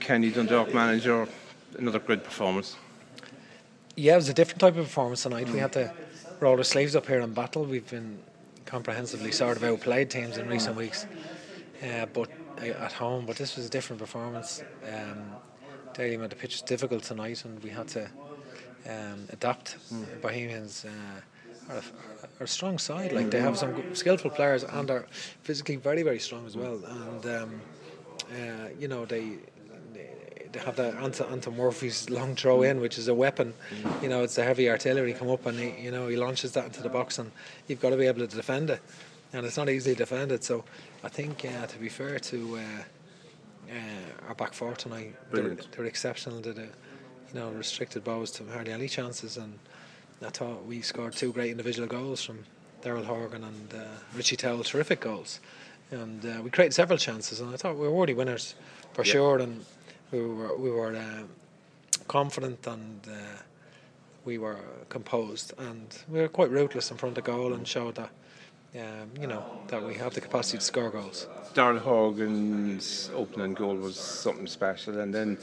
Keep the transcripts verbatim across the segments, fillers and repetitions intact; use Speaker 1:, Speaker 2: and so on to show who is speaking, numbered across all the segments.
Speaker 1: Kenny Dundalk manager, another great performance.
Speaker 2: Yeah, it was a different type of performance tonight. We had to roll our sleeves up here and battle. We've been comprehensively sort of outplayed teams in recent weeks, uh, but uh, at home. But this was a different performance. Um, Daily made the pitch was difficult tonight, and we had to um, adapt. Mm. Bohemians uh, are, a, are a strong side. Like, they have some good, skillful players, and are physically very, very strong as well. And um, uh, you know they. They have that Anton, Anton Murphy's long throw in, which is a weapon. You know, it's the heavy artillery come up, and he, you know, he launches that into the box, and you've got to be able to defend it, and it's not easily defended. So I think, uh, to be fair to uh, uh, our back four tonight, they're, they're exceptional. They, you know, restricted balls to hardly any chances, and I thought we scored two great individual goals from Daryl Horgan and uh, Richie Towell, terrific goals, and uh, we created several chances, and I thought we were worthy winners for yeah. sure. And We were we were uh, confident, and uh, we were composed, and we were quite ruthless in front of goal, and showed that um, you know that we have the capacity to score goals.
Speaker 1: Daryl Horgan's opening goal was something special, and then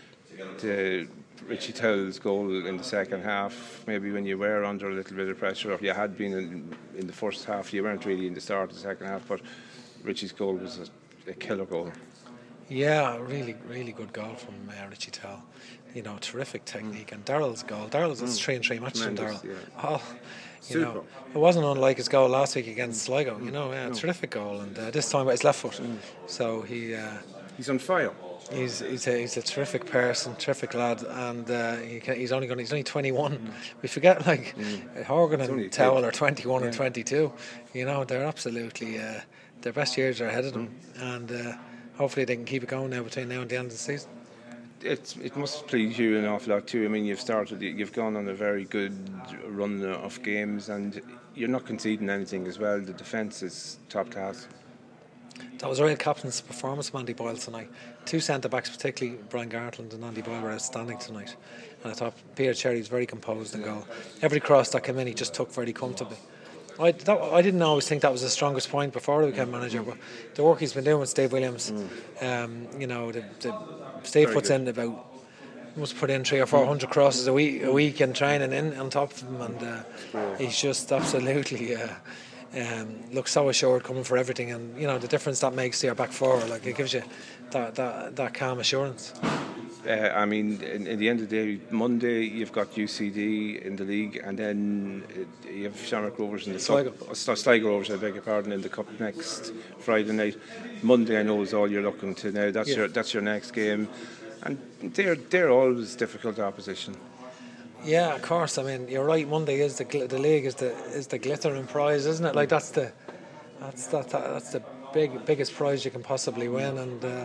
Speaker 1: the Richie Towell's goal in the second half. Maybe when you were under a little bit of pressure, or you had been in, in the first half, you weren't really in the start of the second half, but Richie's goal was a, a killer goal.
Speaker 2: Yeah, really, really good goal from uh, Richie Towell. You know, terrific technique. Mm. And Daryl's goal. Daryl's mm. three and three matches from Daryl. Yeah. Oh, you Super. know, it wasn't unlike his goal last week against Sligo. Mm. You know, yeah, no. terrific goal. And uh, this time with his left foot. Mm. So he. Uh,
Speaker 1: he's on fire.
Speaker 2: He's he's a, he's a terrific person, terrific lad, and uh, he can, he's only going. He's only twenty-one. Mm. We forget, like mm. Horgan and Towell are twenty-one yeah. and twenty-two. You know, they're absolutely uh, their best years are ahead of them, mm. and. Uh, Hopefully they can keep it going now between now and the end of the season.
Speaker 1: It's, it must please you an awful lot too. I mean, you've started, you've gone on a very good run of games, and you're not conceding anything as well. The defence is top class.
Speaker 2: That was a real captain's performance from Andy Boyle tonight. Two centre-backs, particularly Brian Gartland and Andy Boyle, were outstanding tonight. And I thought Peter Cherry was very composed in goal. Every cross that came in, he just took very comfortably. I, that, I didn't always think that was the strongest point before he became manager, but the work he's been doing with Steve Williams, mm. um, you know, the, the Steve Very puts good. in about, must put in three or four hundred crosses a week, a week and training in on top of him, and uh, yeah. he's just absolutely uh, um, looks so assured coming for everything, and you know the difference that makes to your back four, like it gives you that that, that calm assurance.
Speaker 1: Uh, I mean, in, in the end of the day, Monday you've got U C D in the league, and then uh, you have Shamrock Rovers in the
Speaker 2: Sligo.
Speaker 1: Cup. Uh, Sligo Rovers, I beg your pardon, in the Cup next Friday night. Monday, I know, is all you're looking to now. That's yeah. your that's your next game, and they're they're always difficult opposition.
Speaker 2: Yeah, of course. I mean, you're right. Monday is the the league is the is the glittering prize, isn't it? Like that's the that's that, that that's the big biggest prize you can possibly win, and. Uh,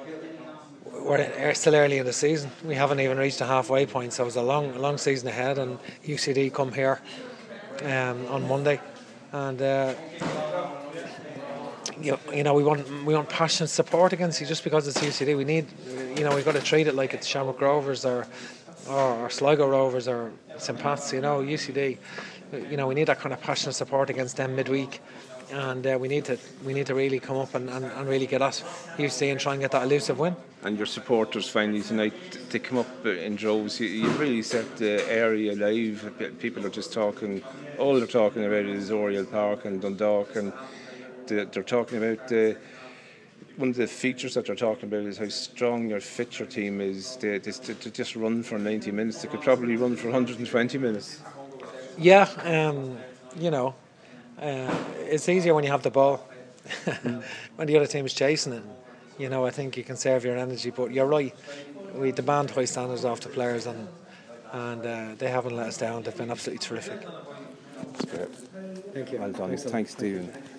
Speaker 2: We're still early in the season. We haven't even reached the halfway point, so it's a long, long season ahead. And U C D come here um, on Monday, and uh, you, you know we want we want passionate support against you just because it's U C D. We need, you know, we've got to treat it like it's Shamrock Rovers or or, or Sligo Rovers or Saint Pat's. You know, U C D. You know, we need that kind of passionate support against them midweek. And uh, we need to we need to really come up and, and, and really get at U C D and try and get that elusive win.
Speaker 1: And your supporters finally tonight, they come up in droves. You, you really set the area alive. People are just talking, all they're talking about is Oriel Park and Dundalk, and they're, they're talking about the, one of the features that they're talking about is how strong your fit your team is. They, they, they just run for ninety minutes. They could probably run for one hundred twenty minutes.
Speaker 2: Yeah, um, you know. Uh, it's easier when you have the ball. mm. When the other team is chasing it, you know, I think you can save your energy. But you're right, we demand high standards off the players, and and uh, they haven't let us down. They've been absolutely terrific.
Speaker 1: That's great.
Speaker 2: Thank you.
Speaker 1: Well done. Thanks, Thanks Stephen.